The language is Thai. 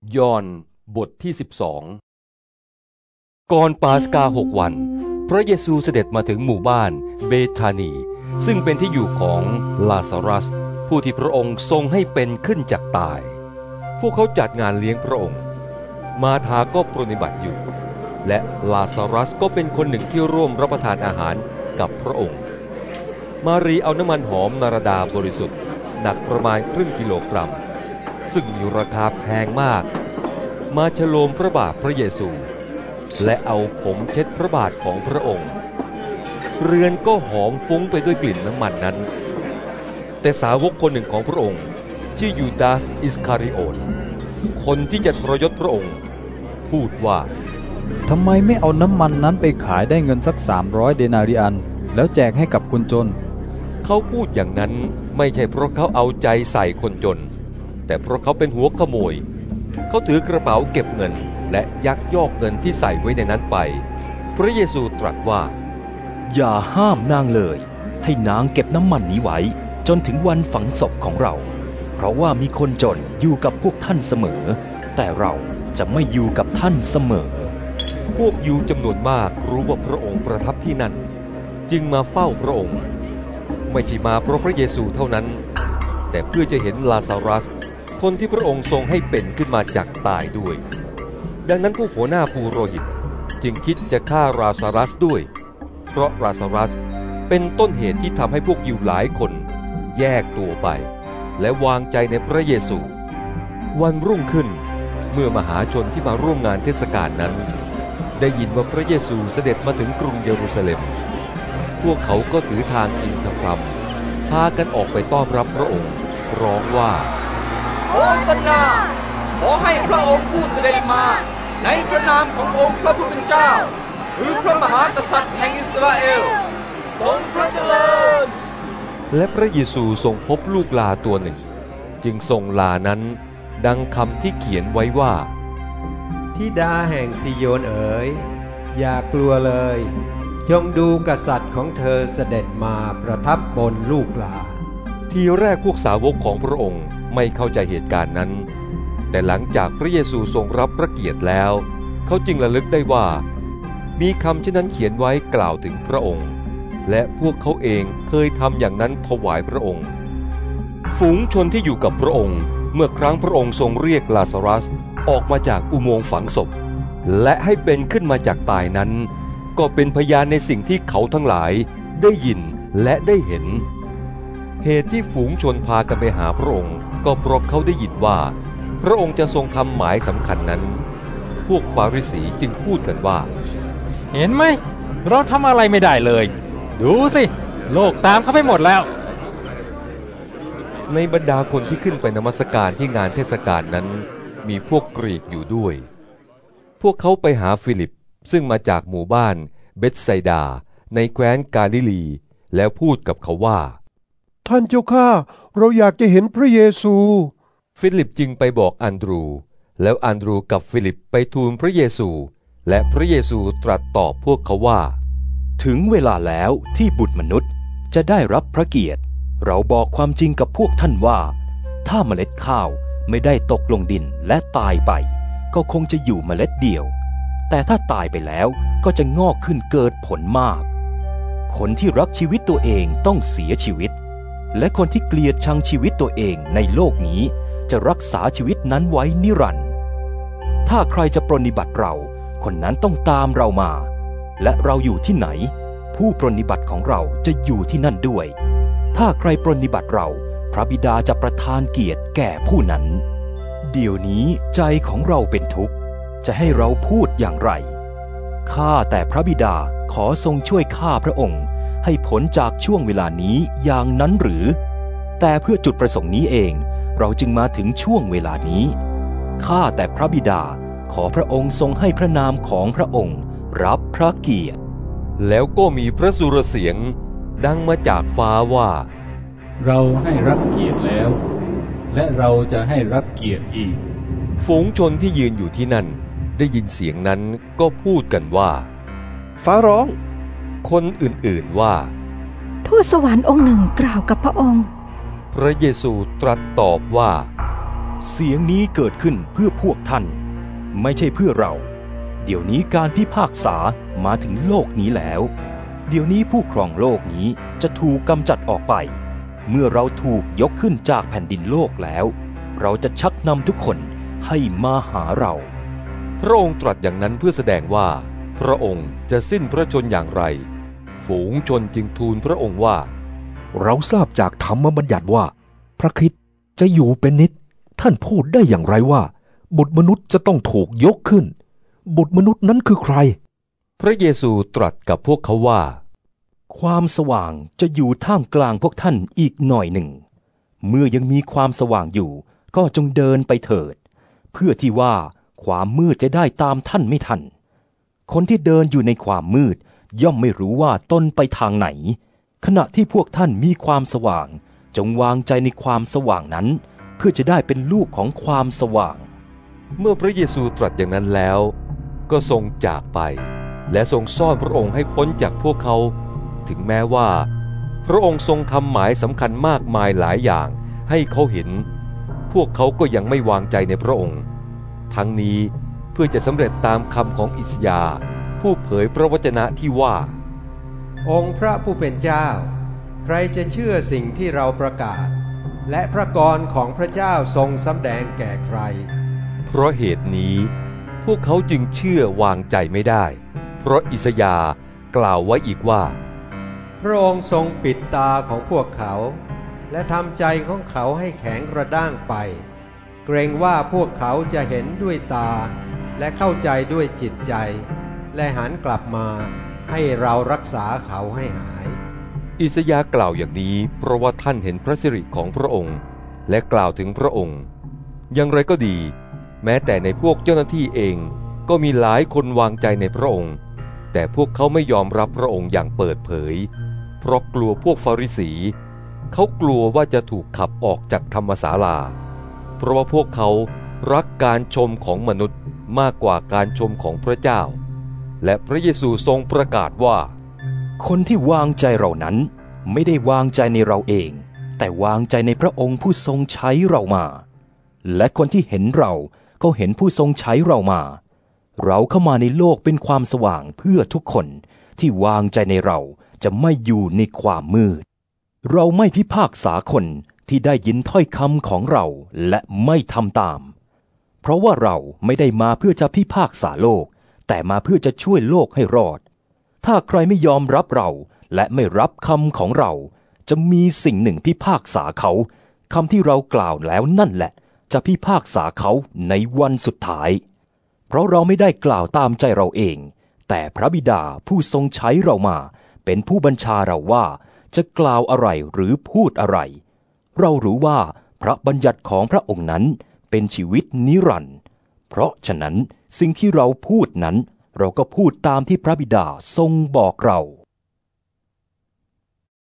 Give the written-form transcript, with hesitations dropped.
ยอห์นบทที่12ก่อนปาสกา6 วันพระเยซูเสด็จมาถึงหมู่บ้านเบธานีซึ่งเป็นที่อยู่ของลาซารัสผู้ที่พระองค์ทรงให้เป็นขึ้นจากตายพวกเขาจัดงานเลี้ยงพระองค์มาธาก็ปรนนิบัติอยู่และลาซารัสก็เป็นคนหนึ่งที่ร่วมรับประทานอาหารกับพระองค์มารีเอาน้ำมันหอมนารดาบริสุทธิ์หนักประมาณ1 กิโลกรัมซึ่งมีราคาแพงมากมาฉโลมพระบาทพระเยซูและเอาผมเช็ดพระบาทของพระองค์เรือนก็หอมฟุ้งไปด้วยกลิ่นน้ำมันนั้นแต่สาวกคนหนึ่งของพระองค์ชื่อยูดาสอิสคาริโอตคนที่จะทรยศพระองค์พูดว่าทำไมไม่เอาน้ำมันนั้นไปขายได้เงินสัก300 เดนาริอันแล้วแจกให้กับคนจนเขาพูดอย่างนั้นไม่ใช่เพราะเขาเอาใจใส่คนจนแต่เพราะเขาเป็นหัวขโมยเขาถือกระเป๋าเก็บเงินและยักยอกเงินที่ใส่ไว้ในนั้นไปพระเยซูตรัสว่าอย่าห้ามนางเลยให้นางเก็บน้ำมันนี้ไว้จนถึงวันฝังศพของเราเพราะว่ามีคนจนอยู่กับพวกท่านเสมอแต่เราจะไม่อยู่กับท่านเสมอพวกยิวจำนวนมากรู้ว่าพระองค์ประทับที่นั่นจึงมาเฝ้าพระองค์ไม่ใช่มาเพราะพระเยซูเท่านั้นแต่เพื่อจะเห็นลาซารัสคนที่พระองค์ทรงให้เป็นขึ้นมาจากตายด้วยดังนั้นผู้หัวหน้าปุโรหิตจึงคิดจะฆ่าลาซารัสด้วยเพราะลาซารัสเป็นต้นเหตุที่ทำให้พวกยิวหลายคนแยกตัวไปและวางใจในพระเยซูวันรุ่งขึ้นเมื่อมหาชนที่มาร่วมงานเทศกาลนั้นได้ยินว่าพระเยซูเสด็จมาถึงกรุงเยรูซาเล็มพวกเขาก็ถือทางอินทรัมพากันออกไปต้อนรับพระองค์ร้องว่าโฮสนาขอให้พระองค์ผู้เสด็จมาในพระนามขององค์พระผู้เป็นเจ้าคือพระมหากษัตริย์แห่งอิสราเอลทรงพระเจริญและพระเยซูทรงพบลูกลาตัวหนึ่งจึงทรงลานั้นดังคำที่เขียนไว้ว่าธิดาแห่งซิโยนเอ๋ยอย่ากลัวเลยจงดูกษัตริย์ของเธอเสด็จมาประทับบนลูกลาทีแรกพวกสาวกของพระองค์ไม่เข้าใจเหตุการณ์นั้นแต่หลังจากพระเยซูทรงรับพระเกียรติแล้วเขาจึงระลึกได้ว่ามีคำเช่นนั้นเขียนไว้กล่าวถึงพระองค์และพวกเขาเองเคยทำอย่างนั้นถวายพระองค์ฝูงชนที่อยู่กับพระองค์เมื่อครั้งพระองค์ทรงเรียกลาซารัสออกมาจากอุโมงค์ฝังศพและให้เป็นขึ้นมาจากตายนั้นก็เป็นพยานในสิ่งที่เขาทั้งหลายได้ยินและได้เห็นเหตุที่ฝูงชนพากันไปหาพระองค์ก็เพราะเขาได้ยินว่าพระองค์จะทรงทำหมายสำคัญนั้นพวกฟาริสีจึงพูดกันว่าเห็นไหมเราทำอะไรไม่ได้เลยดูสิโลกตามเขาไปหมดแล้วในบรรดาคนที่ขึ้นไปนมัสการที่งานเทศกาลนั้นมีพวกกรีกอยู่ด้วยพวกเขาไปหาฟิลิปซึ่งมาจากหมู่บ้านเบธไซดาในแคว้นกาลิลีแล้วพูดกับเขาว่าท่านเจ้าข้าเราอยากจะเห็นพระเยซูฟิลิปจึงไปบอกอันดรูแล้วอันดรูกับฟิลิปไปทูลพระเยซูและพระเยซูตรัสตอบพวกเขาว่าถึงเวลาแล้วที่บุตรมนุษย์จะได้รับพระเกียรติเราบอกความจริงกับพวกท่านว่าถ้าเมล็ดข้าวไม่ได้ตกลงดินและตายไปก็คงจะอยู่เมล็ดเดียวแต่ถ้าตายไปแล้วก็จะงอกขึ้นเกิดผลมากคนที่รักชีวิตตัวเองต้องเสียชีวิตและคนที่เกลียดชังชีวิตตัวเองในโลกนี้จะรักษาชีวิตนั้นไว้นิรันดร์ถ้าใครจะปรนนิบัติเราคนนั้นต้องตามเรามาและเราอยู่ที่ไหนผู้ปรนนิบัติของเราจะอยู่ที่นั่นด้วยถ้าใครปรนนิบัติเราพระบิดาจะประทานเกียรติแก่ผู้นั้นเดี๋ยวนี้ใจของเราเป็นทุกข์จะให้เราพูดอย่างไรข้าแต่พระบิดาขอทรงช่วยข้าพระองค์ให้พ้นจากช่วงเวลานี้อย่างนั้นหรือแต่เพื่อจุดประสงค์นี้เองเราจึงมาถึงช่วงเวลานี้ข้าแต่พระบิดาขอพระองค์ทรงให้พระนามของพระองค์รับพระเกียรติแล้วก็มีพระสุรเสียงดังมาจากฟ้าว่าเราให้รับเกียรติแล้วและเราจะให้รับเกียรติอีกฝูงชนที่ยืนอยู่ที่นั่นได้ยินเสียงนั้นก็พูดกันว่าฟ้าร้องคนอื่นๆว่าทูตสวรรค์องค์หนึ่งกล่าวกับพระองค์พระเยซูตรัสตอบว่าเสียงนี้เกิดขึ้นเพื่อพวกท่านไม่ใช่เพื่อเราเดี๋ยวนี้การพิพากษามาถึงโลกนี้แล้วเดี๋ยวนี้ผู้ครองโลกนี้จะถูกกำจัดออกไปเมื่อเราถูกยกขึ้นจากแผ่นดินโลกแล้วเราจะชักนำทุกคนให้มาหาเราพระองค์ตรัสอย่างนั้นเพื่อแสดงว่าพระองค์จะสิ้นพระชนอย่างไรฝูงชนจึงทูลพระองค์ว่าเราทราบจากธรรมบัญญัติว่าพระคริสต์จะอยู่เป็นนิจท่านพูดได้อย่างไรว่าบุตรมนุษย์จะต้องถูกยกขึ้นบุตรมนุษย์นั้นคือใครพระเยซูตรัสกับพวกเขาว่าความสว่างจะอยู่ท่ามกลางพวกท่านอีกหน่อยหนึ่งเมื่อยังมีความสว่างอยู่ก็จงเดินไปเถิดเพื่อที่ว่าความมืดจะได้ตามท่านไม่ทันคนที่เดินอยู่ในความมืดย่อมไม่รู้ว่าตนไปทางไหนขณะที่พวกท่านมีความสว่างจงวางใจในความสว่างนั้นเพื่อจะได้เป็นลูกของความสว่างเมื่อพระเยซูตรัสอย่างนั้นแล้วก็ทรงจากไปและทรงซ่อนพระองค์ให้พ้นจากพวกเขาถึงแม้ว่าพระองค์ทรงทำหมายสำคัญมากมายหลายอย่างให้เขาเห็นพวกเขาก็ยังไม่วางใจในพระองค์ทั้งนี้เพื่อจะสำเร็จตามคำของอิสยาห์ผู้เผยพระวจนะที่ว่าองค์พระผู้เป็นเจ้าใครจะเชื่อสิ่งที่เราประกาศและพระกรของพระเจ้าทรงสำแดงแก่ใครเพราะเหตุนี้พวกเขาจึงเชื่อวางใจไม่ได้เพราะอิสยาห์กล่าวไว้อีกว่าพระองค์ทรงปิดตาของพวกเขาและทำใจของเขาให้แข็งกระด้างไปเกรงว่าพวกเขาจะเห็นด้วยตาและเข้าใจด้วยจิตใจและหันกลับมาให้เรารักษาเขาให้หายอิสยาห์กล่าวอย่างนี้เพราะว่าท่านเห็นพระสิริของพระองค์และกล่าวถึงพระองค์อย่างไรก็ดีแม้แต่ในพวกเจ้าหน้าที่เองก็มีหลายคนวางใจในพระองค์แต่พวกเขาไม่ยอมรับพระองค์อย่างเปิดเผยเพราะกลัวพวกฟาริสีเขากลัวว่าจะถูกขับออกจากธรรมศาลาเพราะว่าพวกเขารักการชมของมนุษย์มากกว่าการชมของพระเจ้าและพระเยซูทรงประกาศว่าคนที่วางใจเรานั้นไม่ได้วางใจในเราเองแต่วางใจในพระองค์ผู้ทรงใช้เรามาและคนที่เห็นเราก็เห็นผู้ทรงใช้เรามาเราเข้ามาในโลกเป็นความสว่างเพื่อทุกคนที่วางใจในเราจะไม่อยู่ในความมืดเราไม่พิพากษาคนที่ได้ยินถ้อยคำของเราและไม่ทำตามเพราะว่าเราไม่ได้มาเพื่อจะพิพากษาโลกแต่มาเพื่อจะช่วยโลกให้รอดถ้าใครไม่ยอมรับเราและไม่รับคำของเราจะมีสิ่งหนึ่งพิพากษาเขาคำที่เรากล่าวแล้วนั่นแหละจะพิพากษาเขาในวันสุดท้ายเพราะเราไม่ได้กล่าวตามใจเราเองแต่พระบิดาผู้ทรงใช้เรามาเป็นผู้บัญชาเราว่าจะกล่าวอะไรหรือพูดอะไรเรารู้ว่าพระบัญญัติของพระองค์นั้นเป็นชีวิตนิรันดร์เพราะฉะนั้นสิ่งที่เราพูดนั้นเราก็พูดตามที่พระบิดาทรงบอกเรา